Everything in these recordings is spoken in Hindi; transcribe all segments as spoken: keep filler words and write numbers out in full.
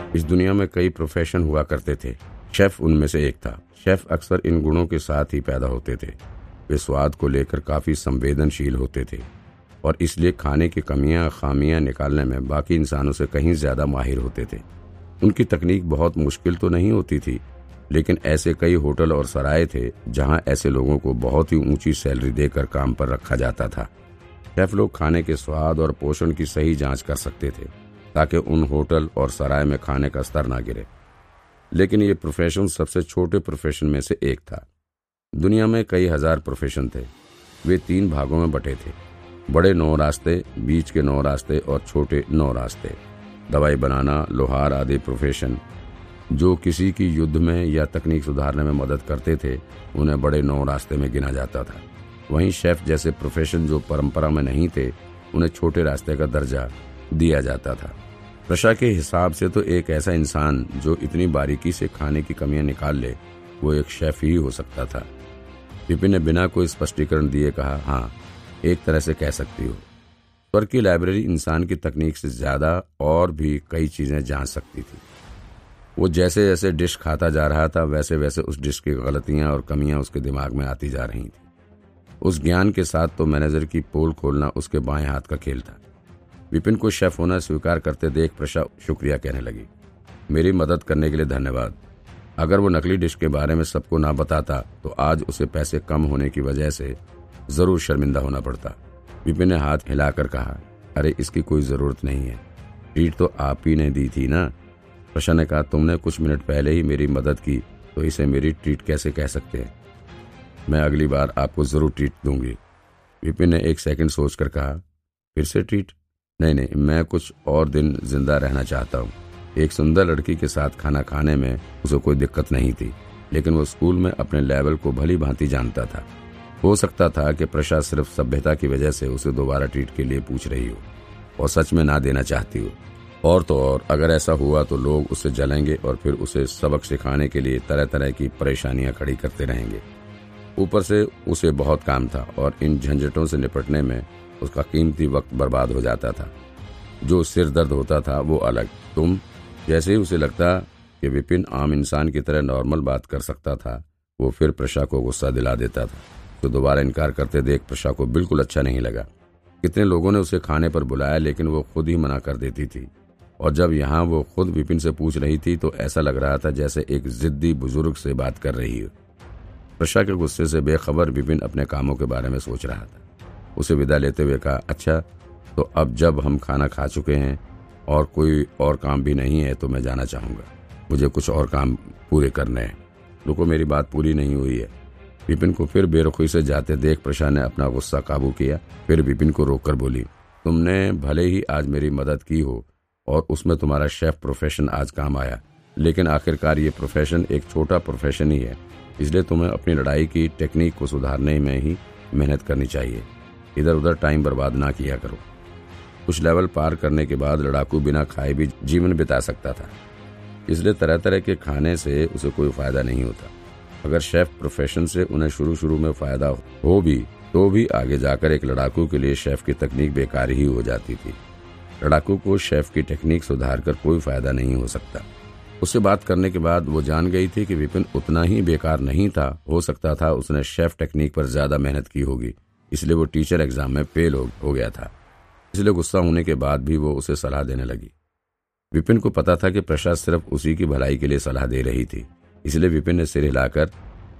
इस दुनिया में कई प्रोफेशन हुआ करते थे, शेफ उनमें से एक था। शेफ अक्सर इन गुणों के साथ ही पैदा होते थे। वे स्वाद को लेकर काफी संवेदनशील होते थे और इसलिए खाने की कमियां खामियां निकालने में बाकी इंसानों से कहीं ज्यादा माहिर होते थे। उनकी तकनीक बहुत मुश्किल तो नहीं होती थी, लेकिन ऐसे कई होटल और सराय थे जहां ऐसे लोगों को बहुत ही ऊंची सैलरी देकर काम पर रखा जाता था। शेफ लोग खाने के स्वाद और पोषण की सही जांच कर सकते थे ताकि उन होटल और सराय में खाने का स्तर ना गिरे। लेकिन ये प्रोफेशन सबसे छोटे प्रोफेशन में से एक था। दुनिया में कई हजार प्रोफेशन थे। वे तीन भागों में बटे थे, बड़े नौ रास्ते, बीच के नौ रास्ते और छोटे नौ रास्ते। दवाई बनाना, लोहार आदि प्रोफेशन जो किसी की युद्ध में या तकनीक सुधारने में मदद करते थे, उन्हें बड़े नौ रास्ते में गिना जाता था। वहीं शेफ जैसे प्रोफेशन जो परंपरा में नहीं थे, उन्हें छोटे रास्ते का दर्जा दिया जाता था। प्रशा के हिसाब से तो एक ऐसा इंसान जो इतनी बारीकी से खाने की कमियां निकाल ले, वो एक शेफ ही हो सकता था। विपिन ने बिना कोई स्पष्टीकरण दिए कहा, हाँ, एक तरह से कह सकती हो। स्वर्ग की लाइब्रेरी इंसान की तकनीक से ज्यादा और भी कई चीजें जान सकती थी। वो जैसे जैसे डिश खाता जा रहा था, वैसे वैसे उस डिश की गलतियां और कमियां उसके दिमाग में आती जा रही थी। उस ज्ञान के साथ तो मैनेजर की पोल खोलना उसके बाएं हाथ का खेल था। विपिन को शेफ होना स्वीकार करते देख प्रशा शुक्रिया कहने लगी, मेरी मदद करने के लिए धन्यवाद। अगर वो नकली डिश के बारे में सबको ना बताता तो आज उसे पैसे कम होने की वजह से जरूर शर्मिंदा होना पड़ता। विपिन ने हाथ हिलाकर कहा, अरे इसकी कोई जरूरत नहीं है, ट्रीट तो आप ही ने दी थी ना। प्रशा ने कहा, तुमने कुछ मिनट पहले ही मेरी मदद की तो इसे मेरी ट्रीट कैसे कह सकते हैं? मैं अगली बार आपको जरूर ट्रीट दूंगी। विपिन ने एक सेकंड सोचकर कहा, फिर से ट्रीट? नहीं नहीं, मैं कुछ और दिन जिंदा रहना चाहता हूँ। एक सुंदर लड़की के साथ खाना खाने में उसे कोई दिक्कत नहीं थी, लेकिन वो स्कूल में अपने लेवल को भली भांति जानता था। हो सकता था कि प्रशा सिर्फ सभ्यता की वजह से उसे दोबारा ट्रीट के लिए पूछ रही हो और सच में ना देना चाहती हो। और तो और अगर ऐसा हुआ तो लोग उसे जलेंगे और फिर उसे सबक सिखाने के लिए तरह तरह की परेशानियां खड़ी करते रहेंगे। ऊपर से उसे बहुत काम था और इन झंझटों से निपटने में उसका कीमती वक्त बर्बाद हो जाता था। जो सिर दर्द होता था वो अलग। तुम जैसे ही उसे लगता कि विपिन आम इंसान की तरह नॉर्मल बात कर सकता था, वो फिर प्रशा को गुस्सा दिला देता था। तो दोबारा इनकार करते देख प्रशा को बिल्कुल अच्छा नहीं लगा। कितने लोगों ने उसे खाने पर बुलाया, लेकिन वो खुद ही मना कर देती थी। और जब यहाँ वो खुद विपिन से पूछ रही थी तो ऐसा लग रहा था जैसे एक जिद्दी बुजुर्ग से बात कर रही हो। प्रशा के गुस्से से बेखबर विपिन अपने कामों के बारे में सोच रहा था। उसे विदा लेते हुए कहा, अच्छा तो अब जब हम खाना खा चुके हैं और कोई और काम भी नहीं है तो मैं जाना चाहूंगा। मुझे कुछ और काम पूरे करने हैं। रुको, मेरी बात पूरी नहीं हुई है। विपिन को फिर बेरुखी से जाते देख प्रशा ने अपना गुस्सा काबू किया। फिर विपिन को रोककर बोली, तुमने भले ही आज मेरी मदद की हो और उसमें तुम्हारा शेफ प्रोफेशन आज काम आया, लेकिन आखिरकार ये प्रोफेशन एक छोटा प्रोफेशन ही है, इसलिए तुम्हें अपनी लड़ाई की टेक्निक को सुधारने में ही मेहनत करनी चाहिए। इधर उधर टाइम बर्बाद ना किया करो। कुछ लेवल पार करने के बाद लड़ाकू बिना खाए भी जीवन बिता सकता था, इसलिए तरह तरह के खाने से उसे कोई फायदा नहीं होता। अगर शेफ प्रोफेशन से उन्हें शुरू शुरू में फायदा हो भी तो भी आगे जाकर एक लड़ाकू के लिए शेफ की तकनीक बेकार ही हो जाती थी। लड़ाकू को शेफ की टेक्निक सुधार कर कोई फायदा नहीं हो सकता। उससे बात करने के बाद वो जान गई थी कि विपिन उतना ही बेकार नहीं था। हो सकता था उसने शेफ टेक्निक पर ज्यादा मेहनत की होगी, इसलिए वो टीचर एग्जाम में फेल हो, हो गया था। इसलिए गुस्सा होने के बाद भी वो उसे सलाह देने लगी। विपिन को पता था कि प्रशा सिर्फ उसी की भलाई के लिए सलाह दे रही थी, इसलिए विपिन ने सिर हिलाकर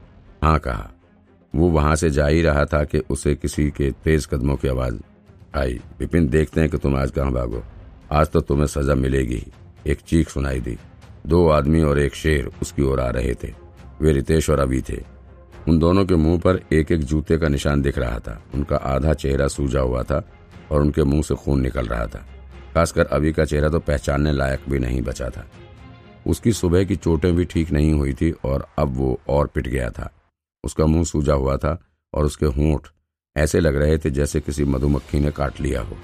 हाँ कहा। वो वहां से जा ही रहा था कि उसे किसी के तेज कदमों की आवाज आई। विपिन, देखते हैं कि तुम आज कहाँ भागो, आज तो तुम्हें सजा मिलेगी ही। एक चीख सुनाई दी। दो आदमी और एक शेर उसकी ओर आ रहे थे। वे रितेश और अभी थे। उन दोनों के मुंह पर एक एक जूते का निशान दिख रहा था। उनका आधा चेहरा सूजा हुआ था और उनके मुंह से खून निकल रहा था। खासकर अभी का चेहरा तो पहचानने लायक भी नहीं बचा था। उसकी सुबह की चोटें भी ठीक नहीं हुई थी और अब वो और पिट गया था। उसका मुंह सूजा हुआ था और उसके होंठ ऐसे लग रहे थे जैसे किसी मधुमक्खी ने काट लिया हो।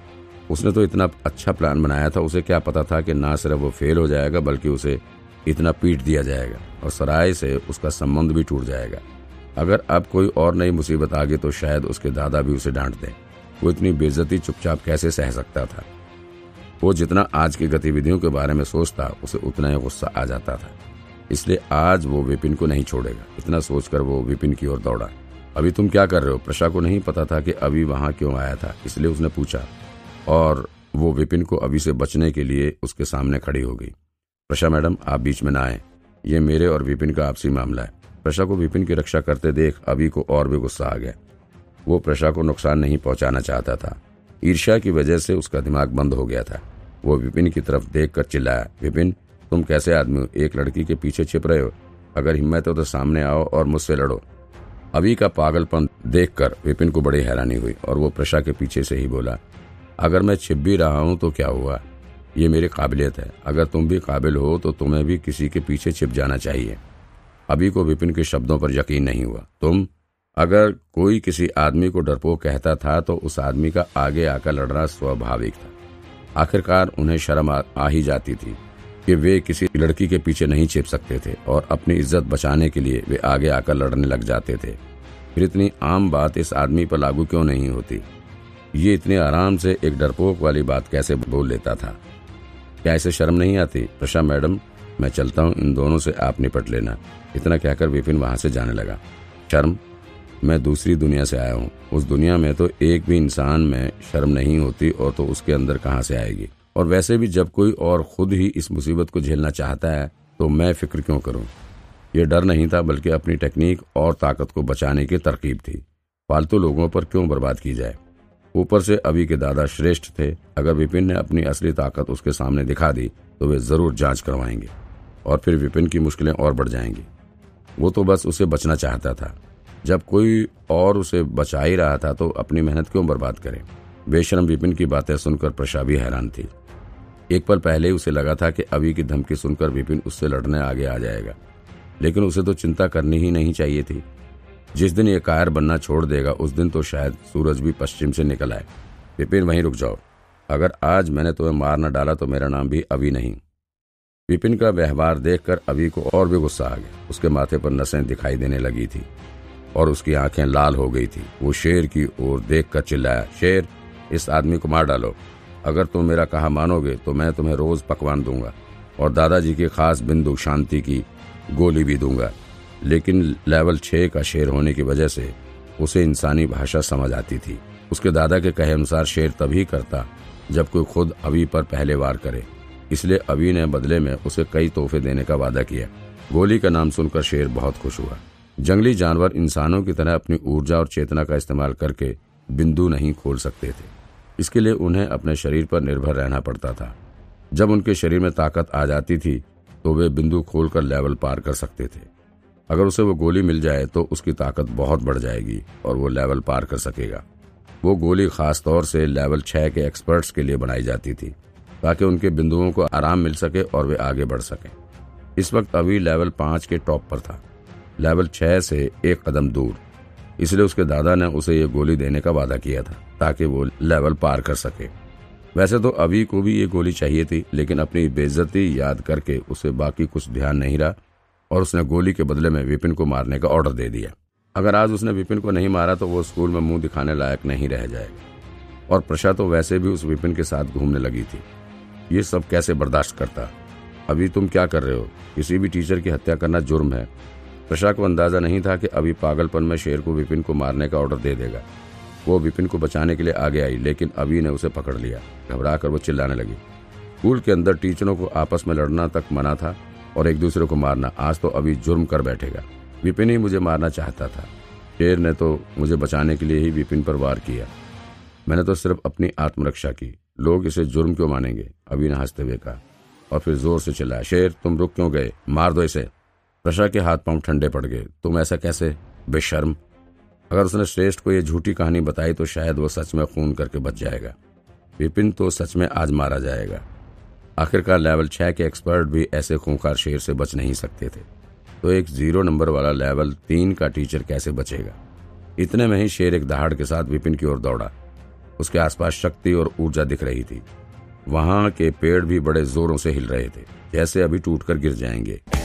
उसने तो इतना अच्छा प्लान बनाया था, उसे क्या पता था कि ना सिर्फ वो फेल हो जाएगा बल्कि उसे इतना पीट दिया जाएगा और सराय से उसका संबंध भी टूट जाएगा। अगर अब कोई और नई मुसीबत आ गई तो शायद उसके दादा भी उसे डांट दें। वो इतनी बेइज्जती चुपचाप कैसे सह सकता था। वो जितना आज की गतिविधियों के बारे में सोचता उसे उतना ही गुस्सा आ जाता था, इसलिए आज वो विपिन को नहीं छोड़ेगा। इतना सोचकर वो विपिन की ओर दौड़ा। अभी तुम क्या कर रहे हो? प्रशा को नहीं पता था कि अभी वहां क्यों आया था, इसलिए उसने पूछा और वो विपिन को अभी से बचने के लिए उसके सामने खड़ी हो गई। प्रशा मैडम, आप बीच में ना आए, ये मेरे और विपिन का आपसी मामला है। प्रशा को विपिन की रक्षा करते देख अभी को और भी गुस्सा आ गया। वो प्रशा को नुकसान नहीं पहुंचाना चाहता था। ईर्ष्या की वजह से उसका दिमाग बंद हो गया था। वो विपिन की तरफ देखकर चिल्लाया, विपिन तुम कैसे आदमी हो? एक लड़की के पीछे छिप रहे हो? अगर हिम्मत हो तो सामने आओ और मुझसे लड़ो। अभी का पागलपन देखकर विपिन को बड़ी हैरानी हुई और वो प्रशा के पीछे से ही बोला, अगर मैं छिप भी रहा हूं तो क्या हुआ? ये मेरी काबिलियत है। अगर तुम भी काबिल हो तो तुम्हें भी किसी के पीछे छिप जाना चाहिए। अभी को विपिन के शब्दों पर यकीन नहीं हुआ। तुम? अगर कोई किसी आदमी को डरपोक कहता था तो उस आदमी का आगे आकर लड़ना स्वाभाविक था। आखिरकार उन्हें शर्म आ, आ ही जाती थी कि वे किसी लड़की के पीछे नहीं छिप सकते थे और अपनी इज्जत बचाने के लिए वे आगे आकर लड़ने लग जाते थे। फिर इतनी आम बात इस आदमी पर लागू क्यों नहीं होती? ये इतने आराम से एक डरपोक वाली बात कैसे बोल लेता था? क्या इसे शर्म नहीं आती? प्रशा मैडम, मैं चलता हूँ, इन दोनों से आप निपट लेना। इतना कहकर विपिन वहां से जाने लगा। शर्म? मैं दूसरी दुनिया से आया हूँ। उस दुनिया में तो एक भी इंसान में शर्म नहीं होती और तो उसके अंदर कहाँ से आएगी? और वैसे भी जब कोई और खुद ही इस मुसीबत को झेलना चाहता है तो मैं फिक्र क्यों करूं? ये डर नहीं था बल्कि अपनी टेक्निक और ताकत को बचाने की तरकीब थी। फालतू लोगों पर क्यों बर्बाद की जाए? ऊपर से अभी के दादा श्रेष्ठ थे। अगर विपिन ने अपनी असली ताकत उसके सामने दिखा दी तो वे जरूर जांच करवाएंगे और फिर विपिन की मुश्किलें और बढ़ जाएंगी। वो तो बस उसे बचना चाहता था। जब कोई और उसे बचा ही रहा था तो अपनी मेहनत क्यों बर्बाद करे? बेशर्म विपिन की बातें सुनकर प्रशा भी हैरान थी। एक पल पहले ही उसे लगा था कि अभी की धमकी सुनकर विपिन उससे लड़ने आगे आ जाएगा, लेकिन उसे तो चिंता करनी ही नहीं चाहिए थी। जिस दिन ये कायर बनना छोड़ देगा उस दिन तो शायद सूरज भी पश्चिम से निकल आए। विपिन, वहीं रुक जाओ। अगर आज मैंने तुम्हें मार न डाला तो मेरा नाम भी अभी नहीं। विपिन का व्यवहार देखकर अभी को और भी गुस्सा आ गया। उसके माथे पर नसें दिखाई देने लगी थी और उसकी आंखें लाल हो गई थी। वो शेर की ओर देखकर चिल्लाया, शेर, इस आदमी को मार डालो। अगर तुम मेरा कहा मानोगे तो मैं तुम्हें रोज पकवान दूंगा और दादाजी की खास बिंदु शांति की गोली भी दूंगा। लेकिन लेवल छह का शेर होने की वजह से उसे इंसानी भाषा समझ आती थी। उसके दादा के कहे अनुसार शेर तभी करता जब कोई खुद अभी पर पहले वार करे, इसलिए अभी ने बदले में उसे कई तोहफे देने का वादा किया। गोली का नाम सुनकर शेर बहुत खुश हुआ। जंगली जानवर इंसानों की तरह अपनी ऊर्जा और चेतना का इस्तेमाल करके बिंदु नहीं खोल सकते थे। इसके लिए उन्हें अपने शरीर पर निर्भर रहना पड़ता था। जब उनके शरीर में ताकत आ जाती थी तो वे बिंदु खोलकर लेवल पार कर सकते थे। अगर उसे वो गोली मिल जाए तो उसकी ताकत बहुत बढ़ जाएगी और वो लेवल पार कर सकेगा। वो गोली खास तौर से लेवल छह के एक्सपर्ट्स के लिए बनाई जाती थी ताकि उनके बिंदुओं को आराम मिल सके और वे आगे बढ़ सकें। इस वक्त अभी लेवल पांच के टॉप पर था, लेवल छह से एक कदम दूर। इसलिए उसके दादा ने उसे ये गोली देने का वादा किया था ताकि वो लेवल पार कर सके। वैसे तो अभी को भी ये गोली चाहिए थी, लेकिन अपनी बेइज्जती याद करके उसे बाकी कुछ ध्यान नहीं रहा और उसने गोली के बदले में विपिन को मारने का ऑर्डर दे दिया। अगर आज उसने विपिन को नहीं मारा तो वो स्कूल में मुंह दिखाने लायक नहीं रह जाएगा। और प्रशा तो वैसे भी उस विपिन के साथ घूमने लगी थी। ये सब कैसे बर्दाश्त करता? अभी तुम क्या कर रहे हो? किसी भी टीचर की हत्या करना जुर्म है। प्रशा को अंदाजा नहीं था कि अभी पागलपन में शेर को विपिन को मारने का ऑर्डर दे देगा। वो विपिन को बचाने के लिए आगे आई, लेकिन अभी ने उसे पकड़ लिया। घबरा कर वो चिल्लाने लगी। स्कूल के अंदर टीचरों को आपस में लड़ना तक मना था और एक दूसरे को मारना। आज तो अभी जुर्म कर बैठेगा। विपिन ही मुझे मारना चाहता था। शेर ने तो मुझे बचाने के लिए ही विपिन पर वार किया। मैंने तो सिर्फ अपनी आत्मरक्षा की। लोग इसे जुर्म क्यों मानेंगे? अभी ने हंसते हुए कहा और फिर जोर से चिल्लाया, शेर, तुम रुक क्यों गए? मार दो इसे। प्रशा के हाथ पांव ठंडे पड़ गए। तुम ऐसा कैसे? बेशर्म। अगर उसने श्रेष्ठ को यह झूठी कहानी बताई तो शायद वो सच में खून करके बच जाएगा। विपिन तो सच में आज मारा जाएगा। आखिरकार लेवल छह के एक्सपर्ट भी ऐसे खूंखार शेर से बच नहीं सकते थे, तो एक जीरो नंबर वाला लेवल तीन का टीचर कैसे बचेगा? इतने में ही शेर एक दहाड़ के साथ विपिन की ओर दौड़ा। उसके आसपास शक्ति और ऊर्जा दिख रही थी। वहां के पेड़ भी बड़े जोरों से हिल रहे थे, जैसे अभी टूटकर गिर जाएंगे।